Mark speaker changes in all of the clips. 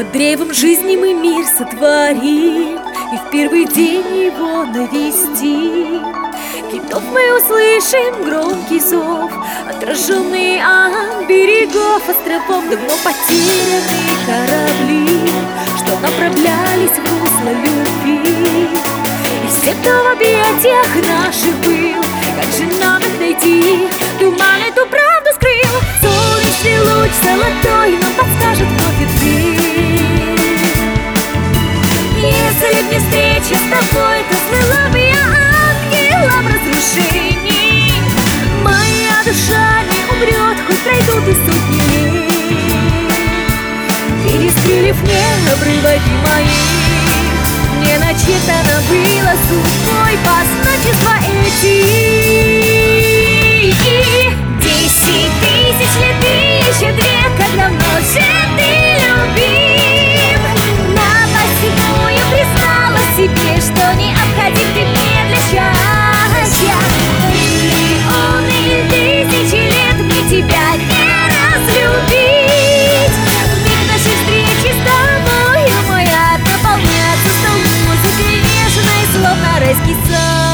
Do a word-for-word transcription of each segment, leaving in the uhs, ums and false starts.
Speaker 1: Под древом жизни мы мир сотворим, и в первый день его навестим. Китов мы услышим громкий зов, отраженный от берегов островов. Давно потерянные корабли, что направлялись в русло любви. И все, кто в объятиях наших был, как же нам их найти? Туман эту правду скрыл, солнечный луч золотой нам подскажет вновь и дверь. Если б не встреча с тобой, то слыла бы я ангелом разрушений. Моя душа не умрет, хоть пройдут и сотни лет. Через крыльев не обрываки моих не начертано было судьбой позначества эти. Десять тысяч лет и еще две, как давно же ты любим. На восьмую призналась себе, что необходим ты мне для счастья. Миллионы тысячи лет мне тебя не разлюбить. В миг нашей встречи с тобою мой ад наполняется стол музыкой нежной, словно райский сад.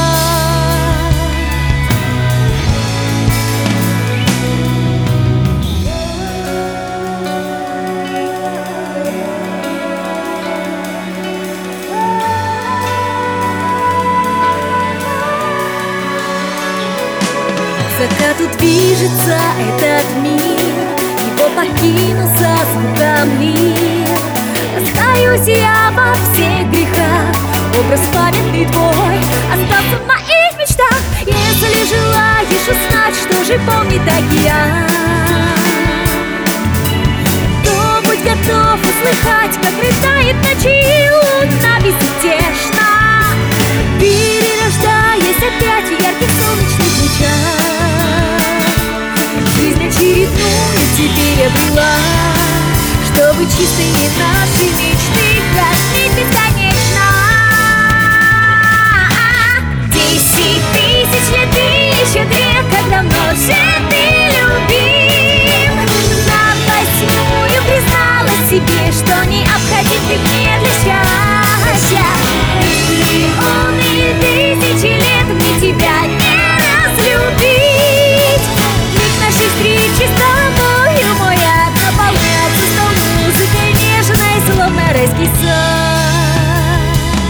Speaker 1: К закату движется этот мир, его покинул со звуком лир. Раскаюсь я во всех грехах, образ памятный твой остался в моих мечтах. Если желаешь узнать, что же помнит океан, то будь готов услыхать, как рыдает ночи луна безутешно, перерождаясь опять в ярких солнечных лучах. Жизнь очередную теперь обрела, чтобы чистые наши мечты хранить бесконечно. Десять тысяч лет и еще две, как давно же ты любим. На восьмую призналась себе, что необходим ты мне для счастья. Миллионы тысячи лет мне тебя не разлюбить. В миг нашей встречи с тобою мой ад наполняется стол музыкой нежной, словно райский сад.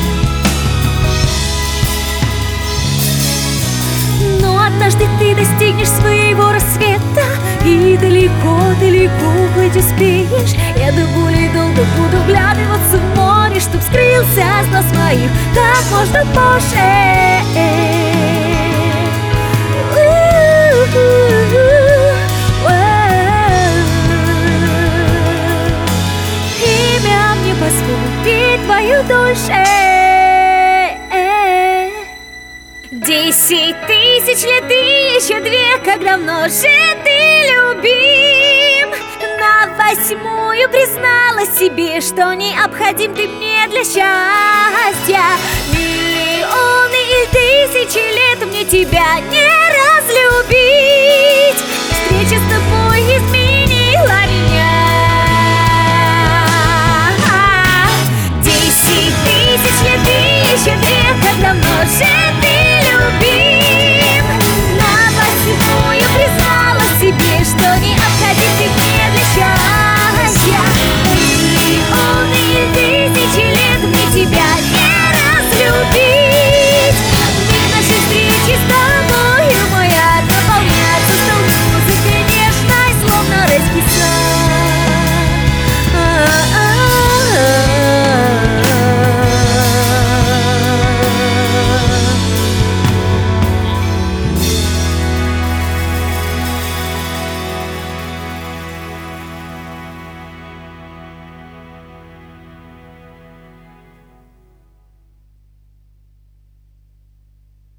Speaker 1: Но однажды ты достигнешь своего рассвета и далеко-далеко уплыть успеешь. Я до боли долго буду вглядываться в море, чтоб скрылся с глаз моих как можно позже. Имя мне позволит твою душу. Десять тысяч лет и еще две, как давно же ты любим. На восьмую призналась себе, что необходим ты мне для счастья. Миллионы и тысячи лет мне тебя не